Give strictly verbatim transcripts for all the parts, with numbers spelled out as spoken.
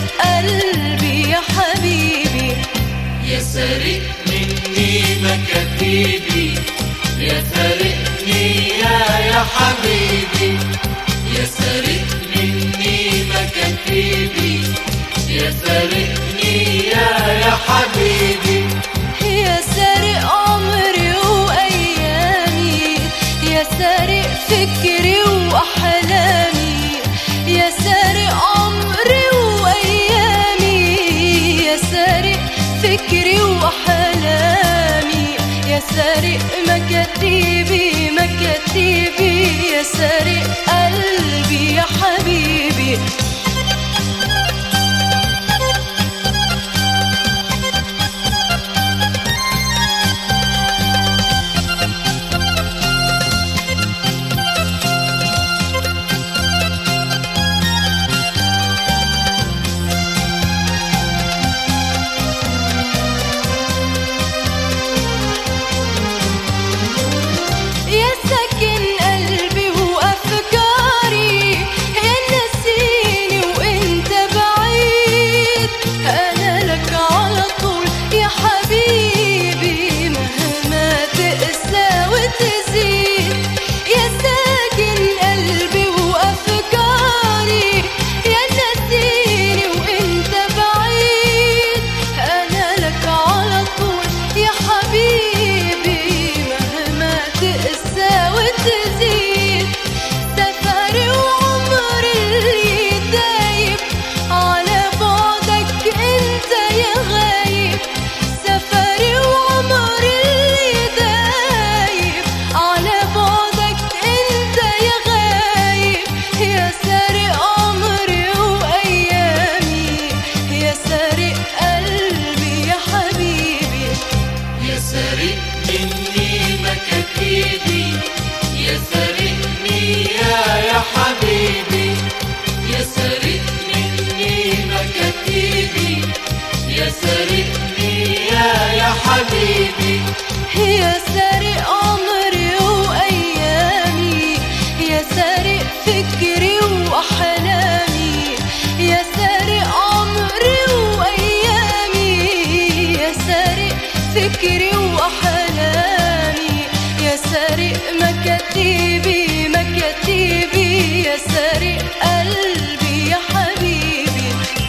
قلبي يا حبيبي. يا سارق مني مكاتيبي، يا سارقني يا يا حبيبي. يا سارق مني مكاتيبي، يا سارقني يا يا حبيبي. يا سارق عمري وأيامي، يا سارق فكري وأحلامي. يا سارق عمري وأيامي، يا سارق فكري وأحلامي. يا سارق مكاتيبي مكاتيبي، يا سارق قلبي يا حبيبي. يا سارقني يا يا حبيبي. يا سارق مني مكاتيبي، يا سارقني يا يا حبيبي. يا سارق عمري وأيامي، يا سارق فكري وأحلامي. يا سارق عمري وأيامي، يا سارق فكري وأحلامي. يا سارق مكاتيبي مكاتيبي، يا سارق قلبي يا حبيبي.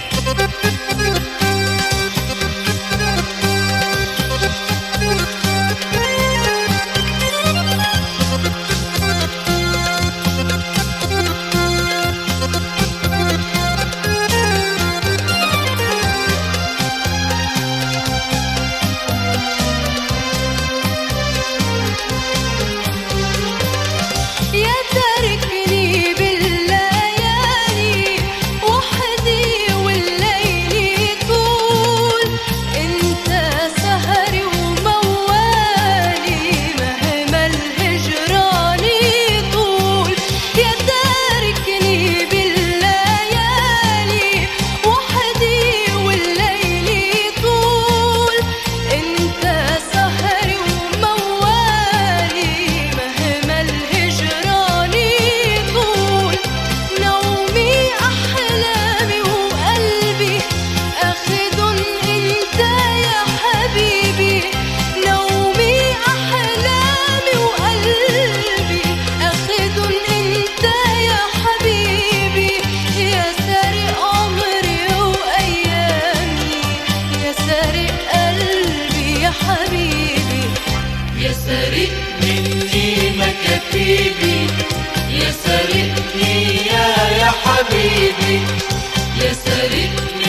يا سارق مني مكاتيبي، يا سارقني يا يا حبيبي. يا سارقني